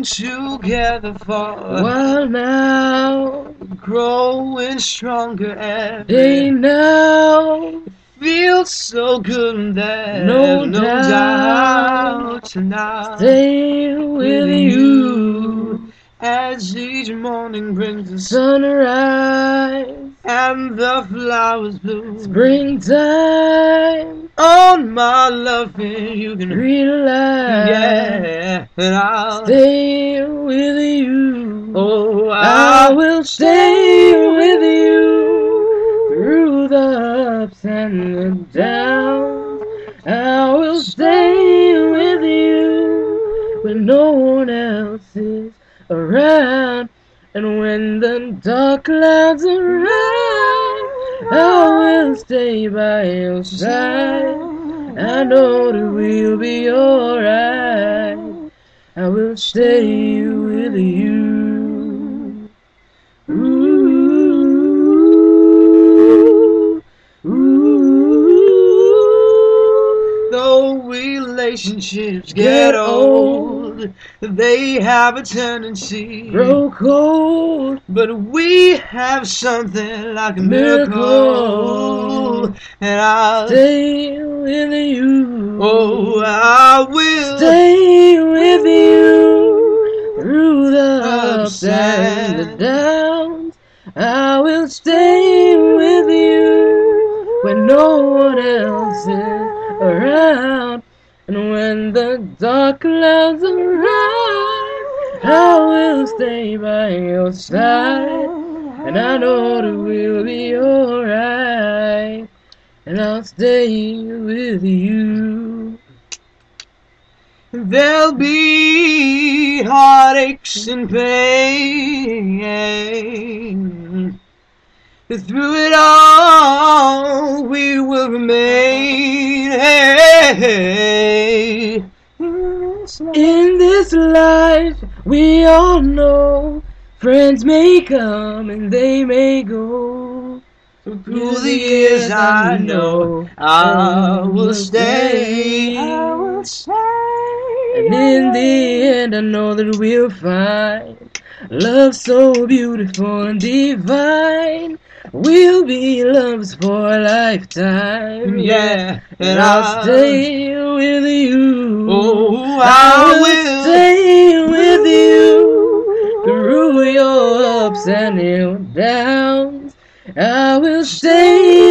together for a while now, growing stronger every day now. Feels so good that No no doubt now. Stay with you as each morning brings the sunrise and the flowers bloom. Springtime On my loving you can realize. Yeah, and I'll stay with you. Oh, I will stay with you through the ups and the downs. I will stay with you when no one else is around. And when the dark clouds arise, I will stay by your side. I know that we'll be alright. I will stay with you. Ooh, ooh. Though relationships get old, they have a tendency grow cold, but we have something like a miracle, and I'll stay with you. Oh, I will stay with you through the ups and the downs. I will stay with you when no one else is around. And when the dark clouds arrive, I will stay by your side. And I know that we'll be alright. And I'll stay with you. There'll be heartaches and pain. Through it all, we will remain. Hey, in this life, we all know friends may come and they may go. Through the years, I know I will stay. I will stay. And in the end, I know that we'll find love so beautiful and divine. We'll be lovers for a lifetime. Yeah, and I'll stay with you. Oh, I will stay with you through your ups and your downs. I will stay